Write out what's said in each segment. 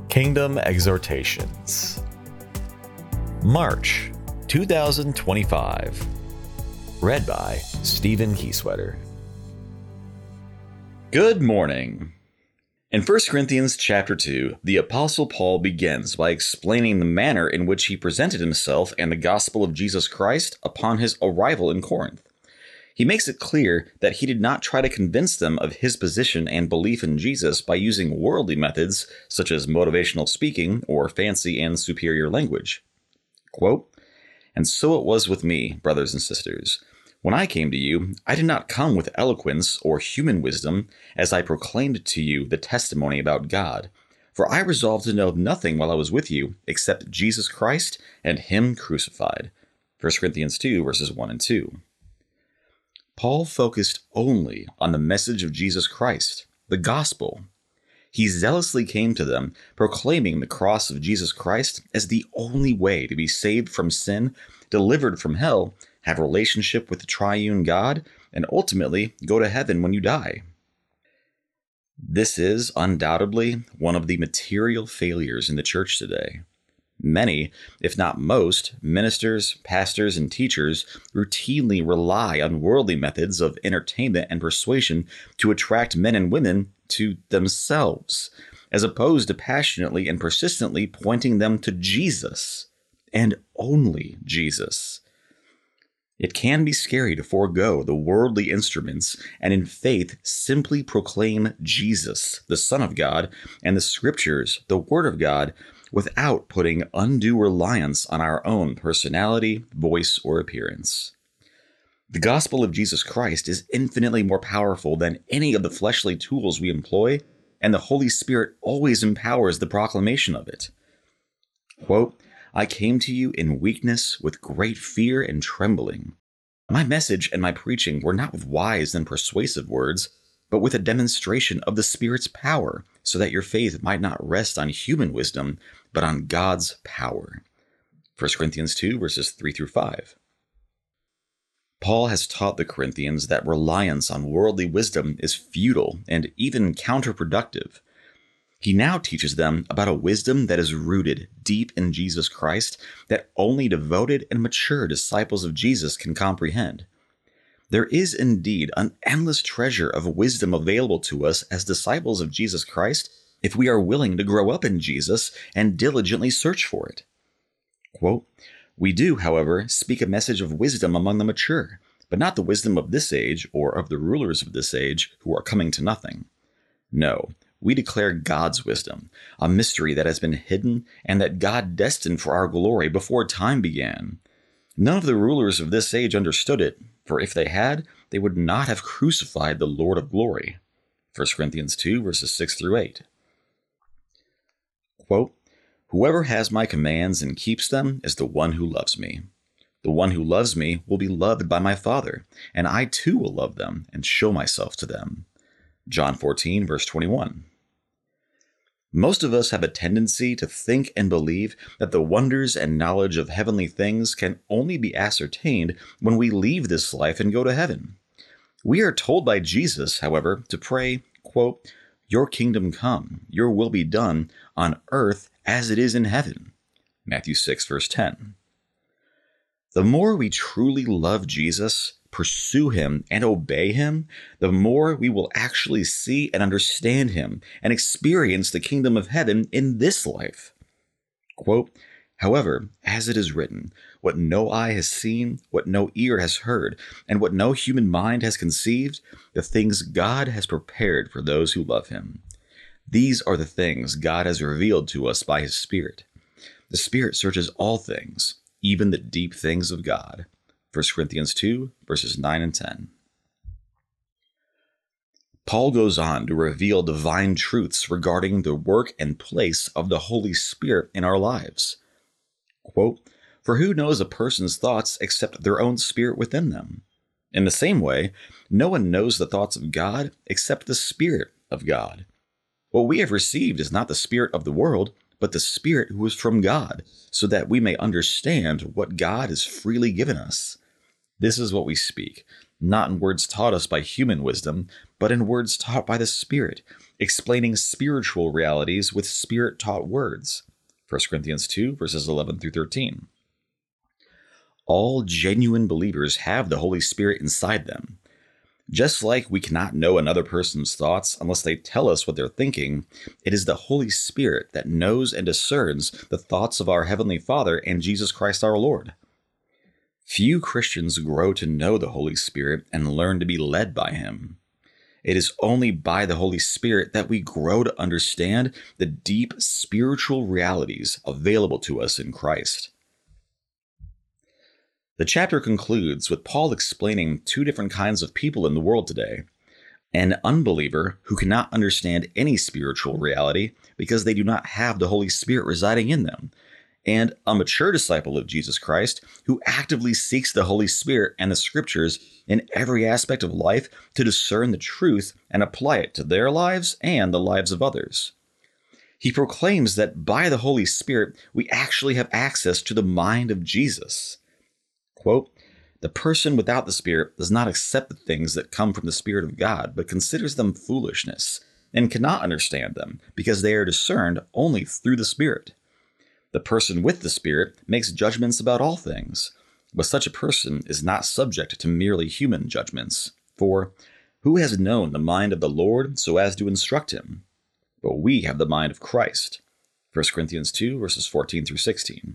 Kingdom Exhortations, March 2025. Read by Stephen Kieswetter. Good morning. In 1 Corinthians chapter 2, the Apostle Paul begins by explaining the manner in which he presented himself and the gospel of Jesus Christ upon his arrival in Corinth. He makes it clear that he did not try to convince them of his position and belief in Jesus by using worldly methods such as motivational speaking or fancy and superior language. Quote, "And so it was with me, brothers and sisters. When I came to you, I did not come with eloquence or human wisdom, as I proclaimed to you the testimony about God. For I resolved to know nothing while I was with you except Jesus Christ and Him crucified." 1 Corinthians 2, verses 1 and 2. Paul focused only on the message of Jesus Christ, the gospel. He zealously came to them, proclaiming the cross of Jesus Christ as the only way to be saved from sin, delivered from hell, have a relationship with the triune God, and ultimately go to heaven when you die. This is undoubtedly one of the material failures in the church today. Many, if not most, ministers, pastors, and teachers routinely rely on worldly methods of entertainment and persuasion to attract men and women to themselves, as opposed to passionately and persistently pointing them to Jesus, and only Jesus. It can be scary to forego the worldly instruments and in faith simply proclaim Jesus, the Son of God, and the Scriptures, the Word of God, without putting undue reliance on our own personality, voice, or appearance. The gospel of Jesus Christ is infinitely more powerful than any of the fleshly tools we employ, and the Holy Spirit always empowers the proclamation of it. Quote, "I came to you in weakness with great fear and trembling. My message and my preaching were not with wise and persuasive words, but with a demonstration of the Spirit's power, so that your faith might not rest on human wisdom, but on God's power." 1 Corinthians 2, verses 3 through 5. Paul has taught the Corinthians that reliance on worldly wisdom is futile and even counterproductive. He now teaches them about a wisdom that is rooted deep in Jesus Christ that only devoted and mature disciples of Jesus can comprehend. There is indeed an endless treasure of wisdom available to us as disciples of Jesus Christ if we are willing to grow up in Jesus and diligently search for it. Quote, "We do, however, speak a message of wisdom among the mature, but not the wisdom of this age or of the rulers of this age who are coming to nothing. No, we declare God's wisdom, a mystery that has been hidden and that God destined for our glory before time began. None of the rulers of this age understood it, for if they had, they would not have crucified the Lord of glory." 1 Corinthians 2, verses 6 through 8. Quote, "Whoever has my commands and keeps them is the one who loves me. The one who loves me will be loved by my Father, and I too will love them and show myself to them." John 14, verse 21. Most of us have a tendency to think and believe that the wonders and knowledge of heavenly things can only be ascertained when we leave this life and go to heaven. We are told by Jesus, however, to pray, quote, "Your kingdom come, your will be done on earth as it is in heaven." Matthew 6, verse 10. The more we truly love Jesus, pursue him, and obey him, the more we will actually see and understand him and experience the kingdom of heaven in this life. Quote, "However, as it is written, what no eye has seen, what no ear has heard, and what no human mind has conceived, the things God has prepared for those who love him. These are the things God has revealed to us by his Spirit. The Spirit searches all things, even the deep things of God." 1 Corinthians 2, verses 9 and 10. Paul goes on to reveal divine truths regarding the work and place of the Holy Spirit in our lives. Quote, "For who knows a person's thoughts except their own spirit within them? In the same way, no one knows the thoughts of God except the Spirit of God. What we have received is not the spirit of the world, but the Spirit who is from God, so that we may understand what God has freely given us. This is what we speak, not in words taught us by human wisdom, but in words taught by the Spirit, explaining spiritual realities with Spirit-taught words. 1 Corinthians 2, verses 11 through 13. All genuine believers have the Holy Spirit inside them. Just like we cannot know another person's thoughts unless they tell us what they're thinking, it is the Holy Spirit that knows and discerns the thoughts of our Heavenly Father and Jesus Christ our Lord. Few Christians grow to know the Holy Spirit and learn to be led by Him. It is only by the Holy Spirit that we grow to understand the deep spiritual realities available to us in Christ. The chapter concludes with Paul explaining two different kinds of people in the world today. An unbeliever who cannot understand any spiritual reality because they do not have the Holy Spirit residing in them, and a mature disciple of Jesus Christ who actively seeks the Holy Spirit and the Scriptures in every aspect of life to discern the truth and apply it to their lives and the lives of others. He proclaims that by the Holy Spirit, we actually have access to the mind of Jesus. Quote, "The person without the Spirit does not accept the things that come from the Spirit of God, but considers them foolishness, and cannot understand them, because they are discerned only through the Spirit. The person with the Spirit makes judgments about all things, but such a person is not subject to merely human judgments. For who has known the mind of the Lord so as to instruct him? But we have the mind of Christ." 1 Corinthians 2, verses 14 through 16.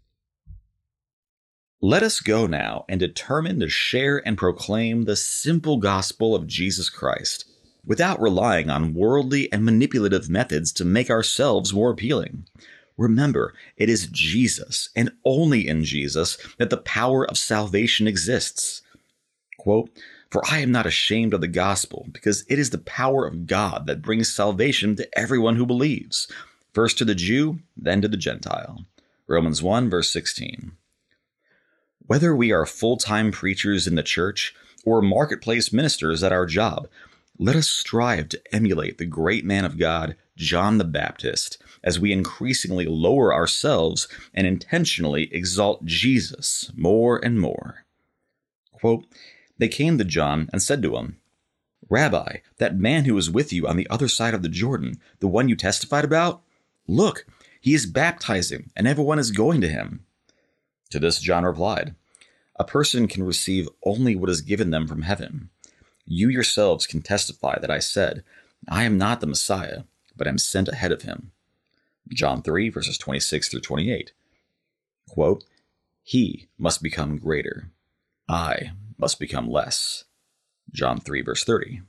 Let us go now and determine to share and proclaim the simple gospel of Jesus Christ, without relying on worldly and manipulative methods to make ourselves more appealing. Remember, it is Jesus, and only in Jesus, that the power of salvation exists. Quote, "For I am not ashamed of the gospel, because it is the power of God that brings salvation to everyone who believes, first to the Jew, then to the Gentile." Romans 1, verse 16. Whether we are full-time preachers in the church or marketplace ministers at our job, let us strive to emulate the great man of God, John the Baptist, as we increasingly lower ourselves and intentionally exalt Jesus more and more. Quote, "They came to John and said to him, 'Rabbi, that man who was with you on the other side of the Jordan, the one you testified about? Look, he is baptizing, and everyone is going to him.' To this John replied, 'A person can receive only what is given them from heaven. You yourselves can testify that I said, I am not the Messiah, but am sent ahead of him.'" John 3, verses 26 through 28. Quote, "He must become greater. I must become less." John 3, verse 30.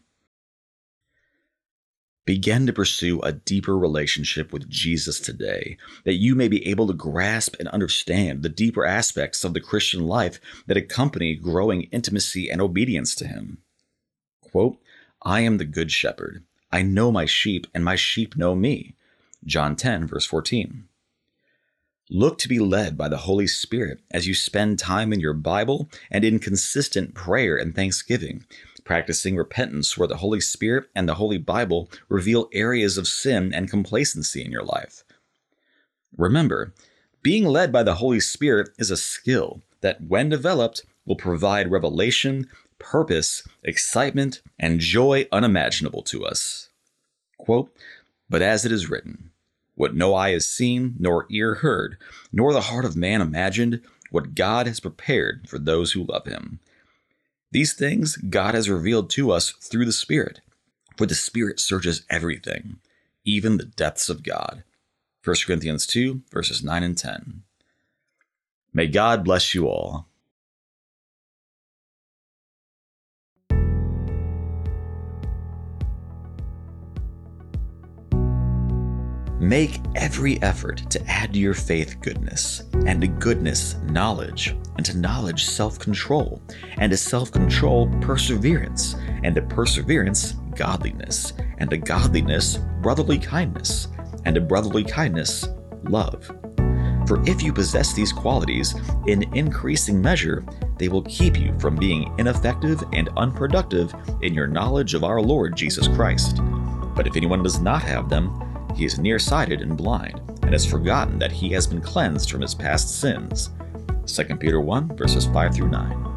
Begin to pursue a deeper relationship with Jesus today, that you may be able to grasp and understand the deeper aspects of the Christian life that accompany growing intimacy and obedience to Him. Quote, "I am the good shepherd. I know my sheep, and my sheep know me." John 10, verse 14. Look to be led by the Holy Spirit as you spend time in your Bible and in consistent prayer and thanksgiving, practicing repentance where the Holy Spirit and the Holy Bible reveal areas of sin and complacency in your life. Remember, being led by the Holy Spirit is a skill that, when developed, will provide revelation, purpose, excitement, and joy unimaginable to us. Quote, "But as it is written, what no eye has seen, nor ear heard, nor the heart of man imagined, what God has prepared for those who love Him. These things God has revealed to us through the Spirit, for the Spirit searches everything, even the depths of God." 1 Corinthians 2, verses 9 and 10. May God bless you all. Make every effort to add to your faith goodness, and to goodness knowledge, and to knowledge self-control, and to self-control perseverance, and to perseverance godliness, and to godliness brotherly kindness, and to brotherly kindness love. For if you possess these qualities in increasing measure, they will keep you from being ineffective and unproductive in your knowledge of our Lord Jesus Christ. But if anyone does not have them, he is nearsighted and blind, and has forgotten that he has been cleansed from his past sins. 2 Peter 1, verses 5 through 9.